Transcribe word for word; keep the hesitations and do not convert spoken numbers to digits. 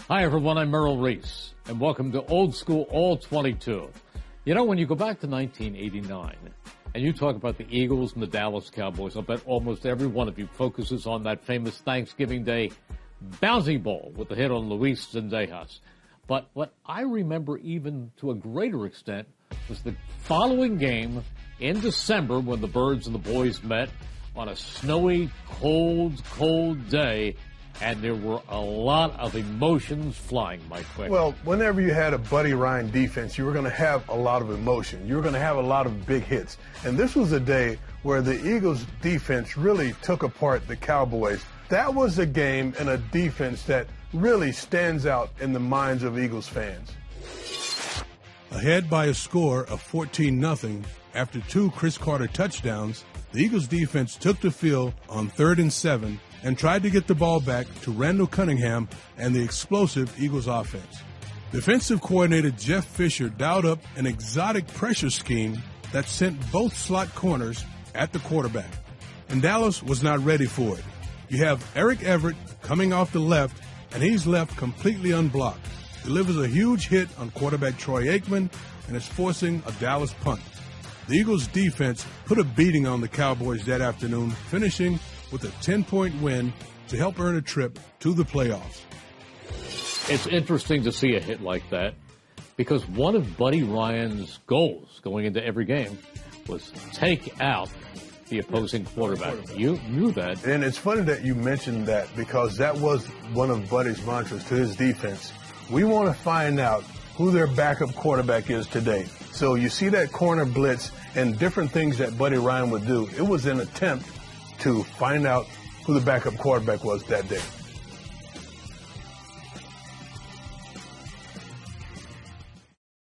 Hi, everyone. I'm Merrill Reese, and welcome to Old School All twenty-two. You know, when you go back to nineteen eighty-nine, and you talk about the Eagles and the Dallas Cowboys, I bet almost every one of you focuses on that famous Thanksgiving Day bouncy ball with the hit on Luis Zendejas. But what I remember even to a greater extent was the following game in December when the Birds and the Boys met on a snowy, cold, cold day, and there were a lot of emotions flying, Mike Quick. Well, whenever you had a Buddy Ryan defense, you were going to have a lot of emotion. You were going to have a lot of big hits. And this was a day where the Eagles defense really took apart the Cowboys. That was a game and a defense that really stands out in the minds of Eagles fans. Ahead by a score of fourteen nothing after two Chris Carter touchdowns, the Eagles defense took the field on third and seven and tried to get the ball back to Randall Cunningham and the explosive Eagles offense. Defensive coordinator Jeff Fisher dialed up an exotic pressure scheme that sent both slot corners at the quarterback, and Dallas was not ready for it. You have Eric Everett coming off the left, and he's left completely unblocked. Delivers a huge hit on quarterback Troy Aikman and is forcing a Dallas punt. The Eagles defense put a beating on the Cowboys that afternoon, finishing with a ten-point win to help earn a trip to the playoffs. It's interesting to see a hit like that because one of Buddy Ryan's goals going into every game was take out the opposing quarterback. You knew that. And it's funny that you mentioned that because that was one of Buddy's mantras to his defense. We want to find out who their backup quarterback is today. So you see that corner blitz and different things that Buddy Ryan would do. It was an attempt to find out who the backup quarterback was that day.